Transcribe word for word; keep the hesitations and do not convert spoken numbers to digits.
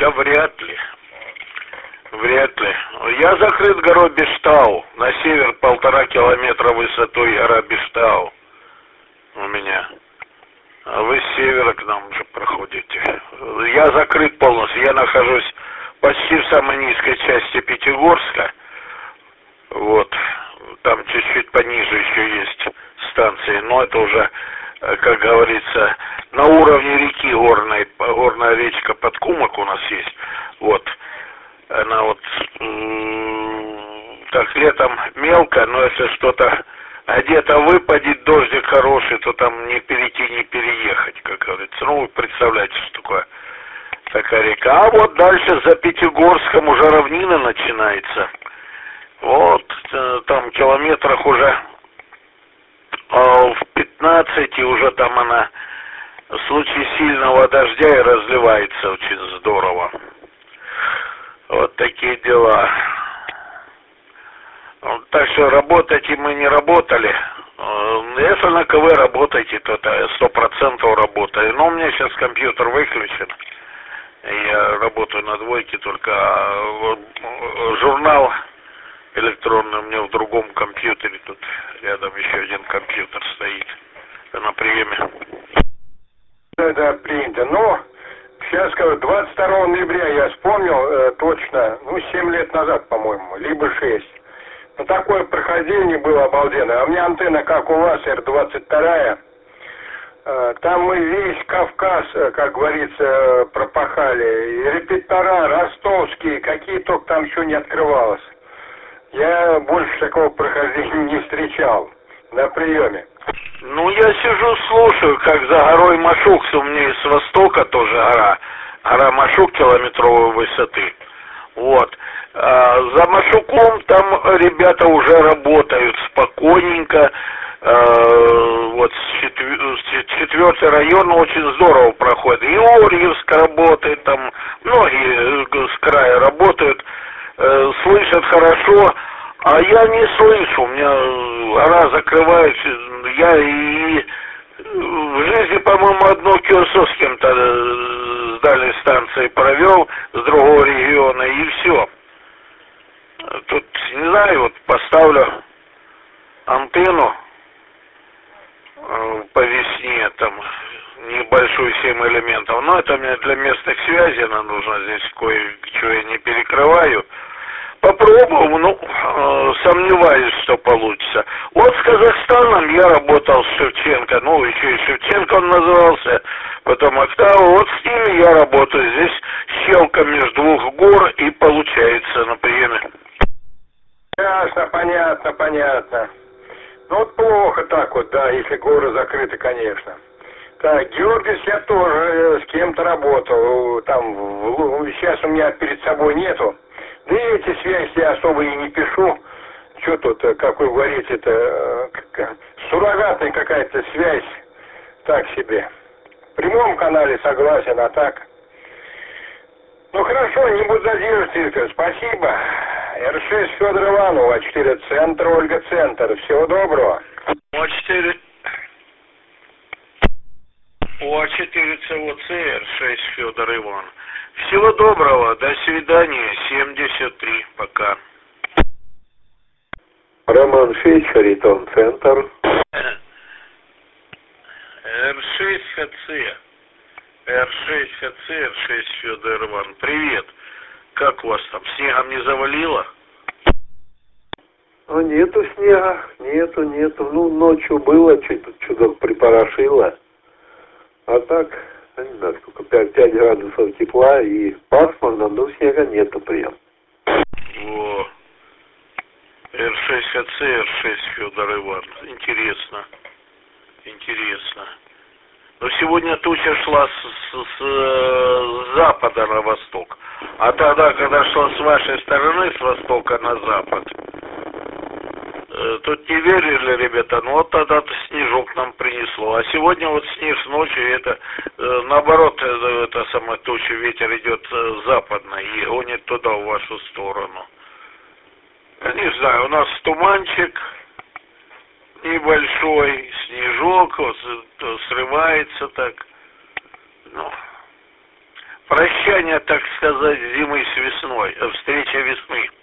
Да вряд ли. Вряд ли. Я закрыт горой Бештау. На север полтора километра высотой гора Бештау у меня. А вы с севера к нам уже проходите. Я закрыт полностью. Я нахожусь почти в самой низкой части Пятигорска. Вот. Там чуть-чуть пониже еще есть станции. Но это уже, как говорится, на уровне реки горной. Горная речка Подкумок у нас есть. Вот. Она вот так летом мелко, но если что-то где-то выпадет дождик хороший, то там не перейти, не переехать, как говорится. Ну, вы представляете, что такое такая река. А вот дальше за Пятигорском уже равнина начинается. Вот там километрах уже в пятнадцати уже там она в случае сильного дождя и разливается очень здорово. Вот такие дела. Так что работать и мы не работали. Если на КВ работаете, то это сто процентов работаю. Но у меня сейчас компьютер выключен. Я работаю на двойке, только журнал электронный у меня в другом компьютере. Тут рядом еще один компьютер стоит на приеме. Да, да, принято. Но сейчас скажу, двадцать второго ноября я вспомнил э, точно, ну, семь лет назад, по-моему, либо шесть. Ну, такое прохождение было обалденное. А у меня антенна, как у вас, Р двадцать два. Э, там мы весь Кавказ, как говорится, пропахали. И репетитора, ростовские, какие только там еще не открывалось. Я больше такого прохождения не встречал на приеме. Ну, я сижу, слушаю, как за горой Машук, у меня с востока тоже гора, гора Машук километровой высоты. Вот. А за Машуком там ребята уже работают спокойненько. А, вот четвертый район очень здорово проходит. И Орьевск работает, там многие с края работают, слышат хорошо. А я не слышу, у меня гора закрывается, я и в жизни, по-моему, одно КИОСО с кем-то с дальней станции провел, с другого региона, и все. Тут, не знаю, вот поставлю антенну по весне, там, небольшую, семь элементов, но это мне для местных связей нам нужно, здесь кое-что я не перекрываю. Попробую, ну, э, сомневаюсь, что получится. Вот с Казахстаном я работал с Шевченко, ну, еще и Шевченко он назывался, потом Октава. Вот с ними я работаю. Здесь щелка между двух гор и получается на приеме. Ясно, понятно, понятно. Ну, вот плохо так вот, да, если горы закрыты, конечно. Так, Георгиевс я тоже э, с кем-то работал, там, в, сейчас у меня перед собой нету. Да и эти связи я особо и не пишу. Что тут, как вы говорите, это суррогатная какая-то связь. Так себе. В прямом канале согласен, а так. Ну хорошо, не буду задерживать, Виктор. Спасибо. Р шесть Федор Иванов, А четыре Центр, Ольга Центр. Всего доброго. А четыре. А четыре ЦОЦ, Р шесть Федор Иванов. Всего доброго, до свидания, семьдесят три, пока. Роман шесть, Харитон, Центр. Р шесть ХЦ, Р шесть ХЦ, Р шесть Федор Иван. Привет, как у вас там, снегом не завалило? А нету снега, нету, нету. Ну, ночью было, что-то чудок припорошило. А так... Я не знаю, сколько, пять градусов тепла и пасмурно, но снега нету прям. О, Р шесть ХЦ, Р шесть Федор Иван. Интересно, интересно. Но сегодня туча шла с, с, с, с запада на восток. А тогда, когда шла с вашей стороны, с востока на запад, тут не верили, ребята, ну вот тогда-то снежок нам принесло. А сегодня вот снег с ночи, это наоборот, это самая туча, ветер идет западный и гонит туда, в вашу сторону. Я не знаю, у нас туманчик небольшой, снежок, вот, срывается так. Ну, прощание, так сказать, зимы с весной, встреча весны.